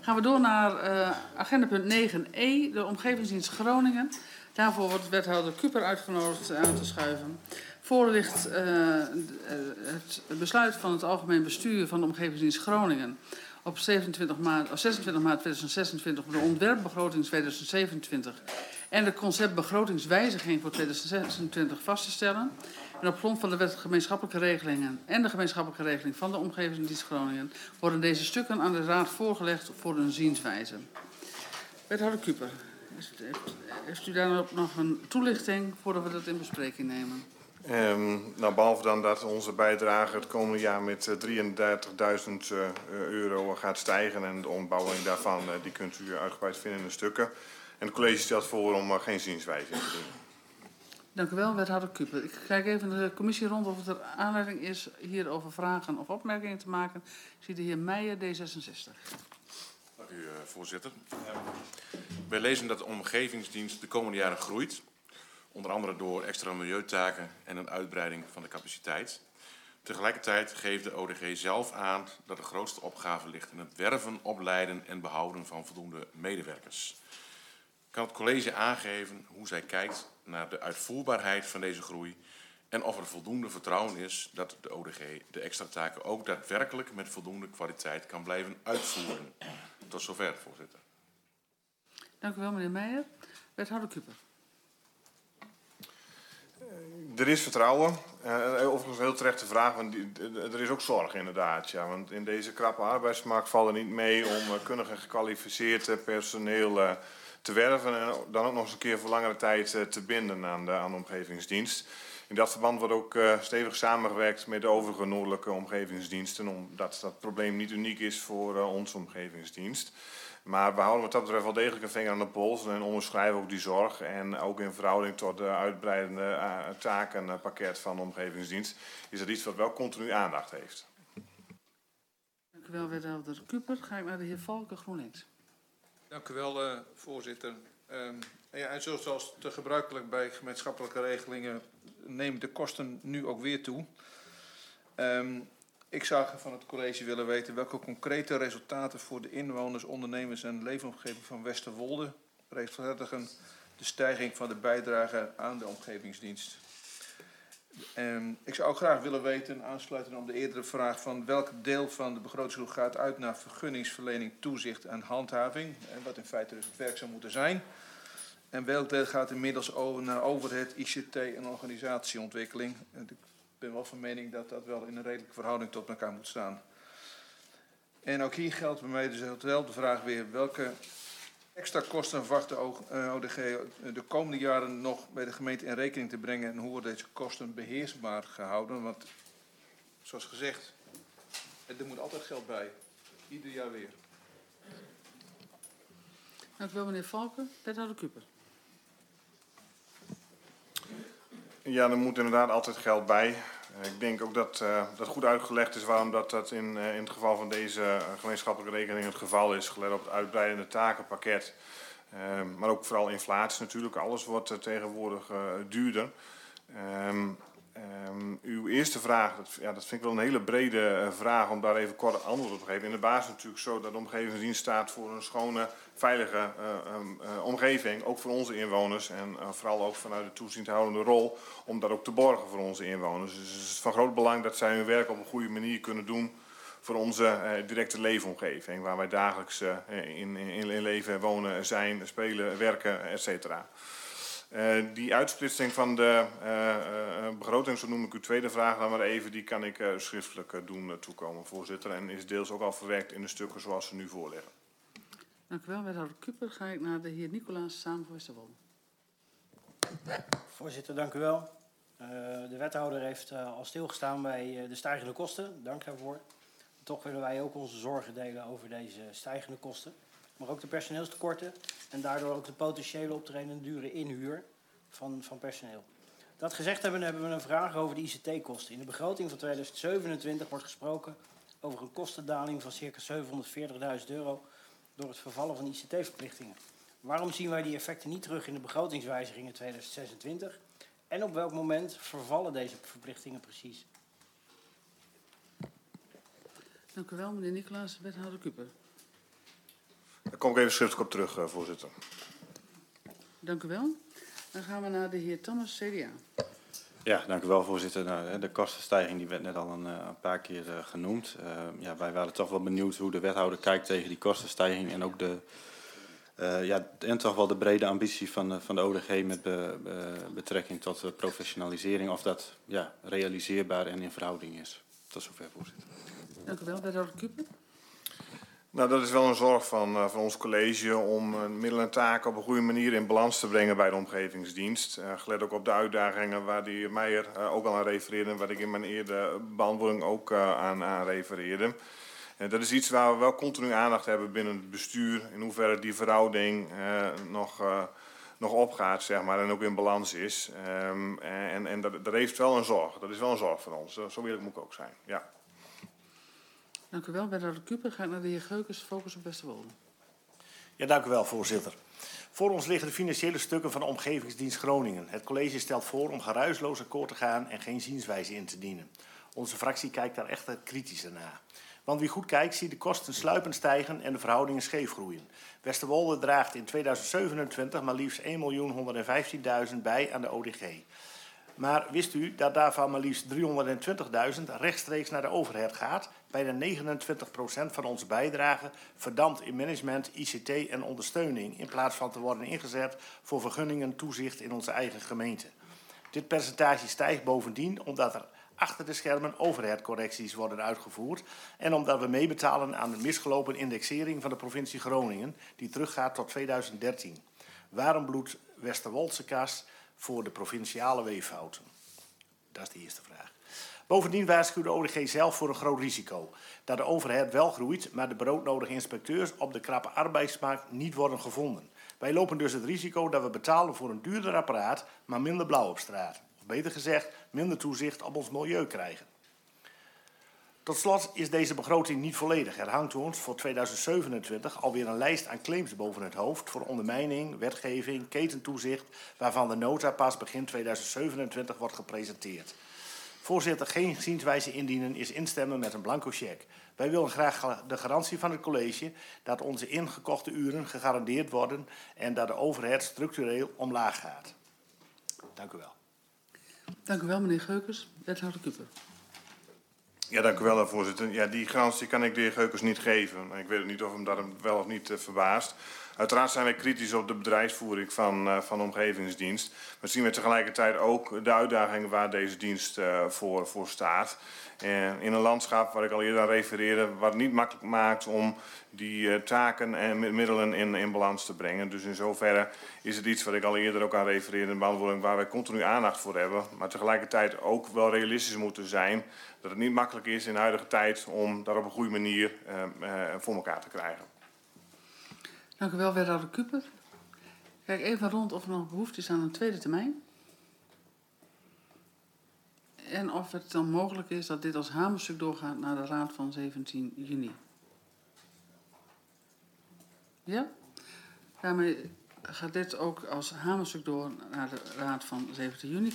Gaan we door naar agendapunt 9e, de Omgevingsdienst Groningen. Daarvoor wordt wethouder Kuper uitgenodigd aan te schuiven. Voor ligt het besluit van het algemeen bestuur van de Omgevingsdienst Groningen op 26 maart 2026 voor de ontwerpbegroting 2027 en de concept begrotingswijziging voor 2026 vast te stellen. En op grond van de wet gemeenschappelijke regelingen en de gemeenschappelijke regeling van de Omgevingsdienst Groningen worden deze stukken aan de Raad voorgelegd voor een zienswijze. Wethouder Kuper, heeft u daar nog een toelichting voordat we dat in bespreking nemen? Behalve dan dat onze bijdrage het komende jaar met €33.000 gaat stijgen en de ontbouwing daarvan die kunt u uitgebreid vinden in de stukken. En het college stelt voor om geen zienswijzing te doen. Dank u wel, wethouder Kuper. Ik kijk even de commissie rond of er aanleiding is hierover vragen of opmerkingen te maken. Ik zie de heer Meijer, D66. Dank u, voorzitter. Wij lezen dat de omgevingsdienst de komende jaren groeit. Onder andere door extra milieutaken en een uitbreiding van de capaciteit. Tegelijkertijd geeft de ODG zelf aan dat de grootste opgave ligt in het werven, opleiden en behouden van voldoende medewerkers. Kan het college aangeven hoe zij kijkt naar de uitvoerbaarheid van deze groei en of er voldoende vertrouwen is dat de ODG de extra taken ook daadwerkelijk met voldoende kwaliteit kan blijven uitvoeren? Tot zover, voorzitter. Dank u wel, meneer Meijer. Wethouder Kuper. Er is vertrouwen. Overigens een heel terechte vraag, want er is ook zorg inderdaad. Ja, want in deze krappe arbeidsmarkt valt er niet mee om kundig en gekwalificeerd personeel te werven en dan ook nog eens een keer voor langere tijd te binden aan de omgevingsdienst. In dat verband wordt ook stevig samengewerkt met de overige noordelijke omgevingsdiensten, omdat dat probleem niet uniek is voor onze omgevingsdienst. Maar we houden wat dat betreft wel degelijk een vinger aan de pols en onderschrijven ook die zorg. En ook in verhouding tot de uitbreidende takenpakket van de omgevingsdienst is dat iets wat wel continu aandacht heeft. Dank u wel, wethouder Kuper. Ga ik naar de heer Valken, GroenLinks. Dank u wel, voorzitter. En zoals te gebruikelijk bij gemeenschappelijke regelingen nemen de kosten nu ook weer toe. Ik zou van het college willen weten welke concrete resultaten voor de inwoners, ondernemers en leefomgeving van Westerwolde rechtvaardigen de stijging van de bijdrage aan de omgevingsdienst. Ik zou ook graag willen weten, aansluitend op de eerdere vraag, van welk deel van de begrotingsgroep gaat uit naar vergunningsverlening, toezicht en handhaving, en wat in feite dus het werk zou moeten zijn. En welk deel gaat inmiddels naar overhead, ICT en organisatieontwikkeling. Ik ben wel van mening dat dat wel in een redelijke verhouding tot elkaar moet staan. En ook hier geldt bij mij dus de vraag weer: welke extra kosten verwacht de ODG de komende jaren nog bij de gemeente in rekening te brengen en hoe worden deze kosten beheersbaar gehouden? Want zoals gezegd, er moet altijd geld bij. Ieder jaar weer. Dank u wel, meneer Valken. Wethouder Kuper. Ja, er moet inderdaad altijd geld bij. Ik denk ook dat dat goed uitgelegd is waarom dat in het geval van deze gemeenschappelijke rekening het geval is, gelet op het uitbreidende takenpakket. Maar ook vooral inflatie natuurlijk. Alles wordt tegenwoordig duurder. Uw eerste vraag, dat vind ik wel een hele brede vraag om daar even kort antwoord op te geven. In de basis natuurlijk zo dat de omgevingsdienst staat voor een schone, veilige omgeving, ook voor onze inwoners en vooral ook vanuit de toezichthoudende rol om dat ook te borgen voor onze inwoners. Dus het is van groot belang dat zij hun werk op een goede manier kunnen doen voor onze directe leefomgeving, waar wij dagelijks in leven, wonen, zijn, spelen, werken, et cetera. Die uitsplitsing van de begroting, zo noem ik uw tweede vraag dan maar even, die kan ik schriftelijk doen toekomen, voorzitter. En is deels ook al verwerkt in de stukken zoals ze nu voorliggen. Dank u wel, wethouder Kuper. Ga ik naar de heer Nicolaas, samen voor Westerwolde. Voorzitter, dank u wel. De wethouder heeft al stilgestaan bij de stijgende kosten. Dank daarvoor. Toch willen wij ook onze zorgen delen over deze stijgende kosten. Maar ook de personeelstekorten en daardoor ook de potentiële optredende dure inhuur van personeel. Dat gezegd hebben we een vraag over de ICT-kosten. In de begroting van 2027 wordt gesproken over een kostendaling van circa €740.000 door het vervallen van ICT-verplichtingen. Waarom zien wij die effecten niet terug in de begrotingswijziging in 2026? En op welk moment vervallen deze verplichtingen precies? Dank u wel, meneer Nicolaas. Wethouder Kuper. kom ik even schriftelijk op terug, voorzitter. Dank u wel. Dan gaan we naar de heer Thomas, CDA. Ja, dank u wel, voorzitter. Nou, de kostenstijging die werd net al een paar keer genoemd. Ja, wij waren toch wel benieuwd hoe de wethouder kijkt tegen die kostenstijging en ook en toch wel de brede ambitie van de ODG met betrekking tot professionalisering, of dat realiseerbaar en in verhouding is. Tot zover, voorzitter. Dank u wel, wethouder Kuper. Nou, dat is wel een zorg van ons college om middelen en taken op een goede manier in balans te brengen bij de omgevingsdienst. Gelet ook op de uitdagingen waar de heer Meijer ook al aan refereerde en wat ik in mijn eerdere beantwoording ook aan refereerde. Dat is iets waar we wel continu aandacht hebben binnen het bestuur, in hoeverre die verhouding nog opgaat, zeg maar, en ook in balans is. En dat heeft wel een zorg. Dat is wel een zorg van ons. Zo eerlijk moet ik ook zijn. Ja. Dank u wel, wethouder Kuper. Ga ik naar de heer Geukens, focus op Westerwolde. Ja, dank u wel, voorzitter. Voor ons liggen de financiële stukken van de Omgevingsdienst Groningen. Het college stelt voor om geruisloos akkoord te gaan en geen zienswijze in te dienen. Onze fractie kijkt daar echter kritischer naar. Want wie goed kijkt, ziet de kosten sluipend stijgen en de verhoudingen scheef groeien. Westerwolde draagt in 2027 maar liefst 1.115.000 bij aan de ODG. Maar wist u dat daarvan maar liefst 320.000 rechtstreeks naar de overheid gaat? Bijna 29% van onze bijdrage verdampt in management, ICT en ondersteuning, in plaats van te worden ingezet voor vergunningen, toezicht in onze eigen gemeente. Dit percentage stijgt bovendien omdat er achter de schermen overheidcorrecties worden uitgevoerd en omdat we meebetalen aan de misgelopen indexering van de provincie Groningen, die teruggaat tot 2013. Waarom bloedt Westerwoldse kas voor de provinciale weeffouten? Dat is de eerste vraag. Bovendien waarschuwt de ODG zelf voor een groot risico. Dat de overheid wel groeit, maar de broodnodige inspecteurs op de krappe arbeidsmarkt niet worden gevonden. Wij lopen dus het risico dat we betalen voor een duurder apparaat, maar minder blauw op straat. Of beter gezegd, minder toezicht op ons milieu krijgen. Tot slot is deze begroting niet volledig. Er hangt ons voor 2027 alweer een lijst aan claims boven het hoofd voor ondermijning, wetgeving, ketentoezicht, waarvan de nota pas begin 2027 wordt gepresenteerd. Voorzitter, geen zienswijze indienen is instemmen met een blanco cheque. Wij willen graag de garantie van het college dat onze ingekochte uren gegarandeerd worden en dat de overheid structureel omlaag gaat. Dank u wel. Dank u wel, meneer Geukens. Wethouder Kuper. Ja, dank u wel, voorzitter. Ja, die garantie kan ik de heer Geukens niet geven. Ik weet ook niet of hem dat wel of niet verbaast. Uiteraard zijn wij kritisch op de bedrijfsvoering van de omgevingsdienst. We zien we tegelijkertijd ook de uitdagingen waar deze dienst voor staat. In een landschap waar ik al eerder aan refereerde, wat het niet makkelijk maakt om die taken en middelen in balans te brengen. Dus in zoverre is het iets wat ik al eerder ook aan refereerde in de beantwoording waar wij continu aandacht voor hebben. Maar tegelijkertijd ook wel realistisch moeten zijn dat het niet makkelijk is in de huidige tijd om dat op een goede manier voor elkaar te krijgen. Dank u wel, wethouder Kuper. Kijk even rond of er nog behoefte is aan een tweede termijn. En of het dan mogelijk is dat dit als hamerstuk doorgaat naar de raad van 17 juni. Ja? Daarmee gaat dit ook als hamerstuk door naar de raad van 17 juni.